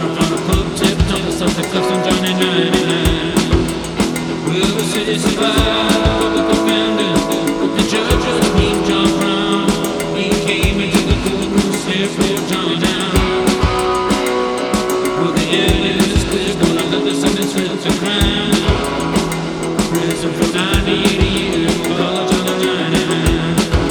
from the pub tip to the Celtic cuffs on Johnny 99. Will the city survive the public offender? But the judge was named John Brown. He came into the courtroom, sniffed John down. Well, the evidence is clear, gonna let the sentence slip to crime. Prison for 98 years, call John 99.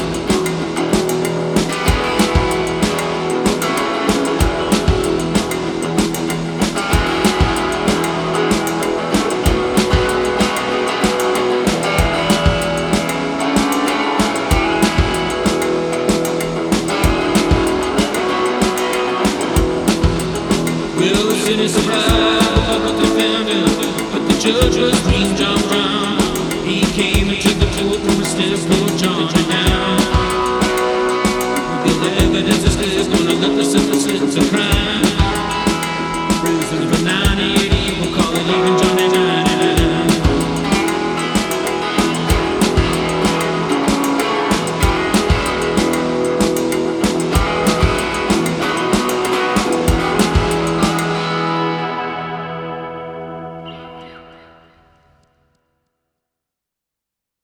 Will the city survive the public defender? But the judge was named John Brown. He came into the courtroom and still John down. The evidence is clear, gonna let the sentence slip to crime.